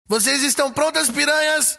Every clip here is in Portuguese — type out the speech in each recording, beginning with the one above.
Vocês estão prontas, piranhas?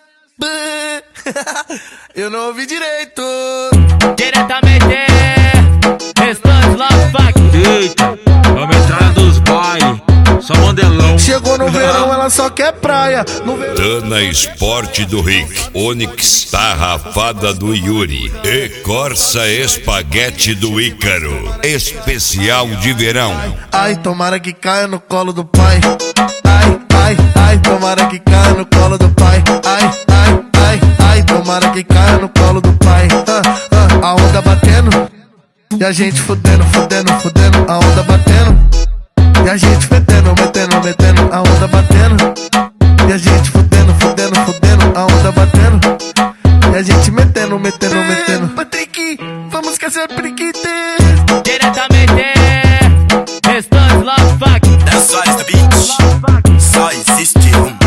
Eu não ouvi direito. Diretamente, Restante Love Fuck. Eita, vamos entrar dos bailes, só mandelão. Chegou no verão, ela só quer praia. No verão... Dana Esporte do Rick, Onix Tarrafada do Yuri e Corsa Espaguete do Ícaro. Especial de verão. Ai, tomara que caia no colo do pai. Ai, ai, ai, tomara que caia no colo do pai. Ai, ai, ai, ai, tomara que caia no colo do pai. A onda batendo e a gente fudendo, fudendo, fudendo. A onda batendo e a gente fedendo, metendo, metendo. A onda batendo e a gente fudendo, fudendo, fudendo. A onda batendo e a gente metendo, metendo, metendo. Patrick, vamos esquecer periquite. Diretamente, Restante Love Fuck. That's só esta beat. Só existe um.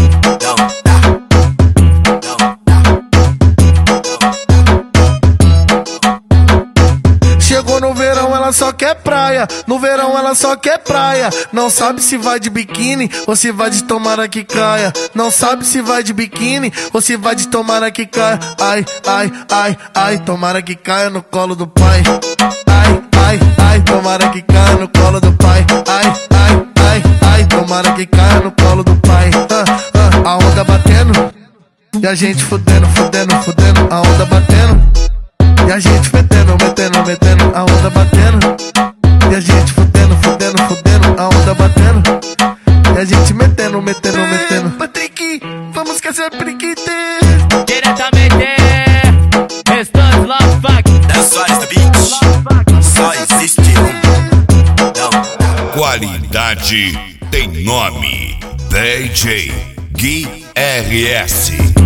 Chegou no verão, ela só quer praia. No verão, ela só quer praia. Não sabe se vai de biquíni ou se vai de tomara que caia. Não sabe se vai de biquíni ou se vai de tomara que caia. Ai, ai, ai, ai, tomara que caia no colo do pai. Ai, ai, ai, tomara que caia no colo do pai. Ai, ai, ai, ai, tomara que caia no colo do pai. A onda batendo e a gente fudendo, fudendo, fudendo. A onda batendo e a gente fedendo, metendo, metendo. A onda batendo e a gente fudendo, fudendo, fudendo. A onda batendo e a gente metendo, metendo, metendo. Patrick, vamos esquecer periquite. Diretamente, Restante Love Fuck. That's só esta beat. Só existe um. Qualidade tem nome. DJ Gui RS.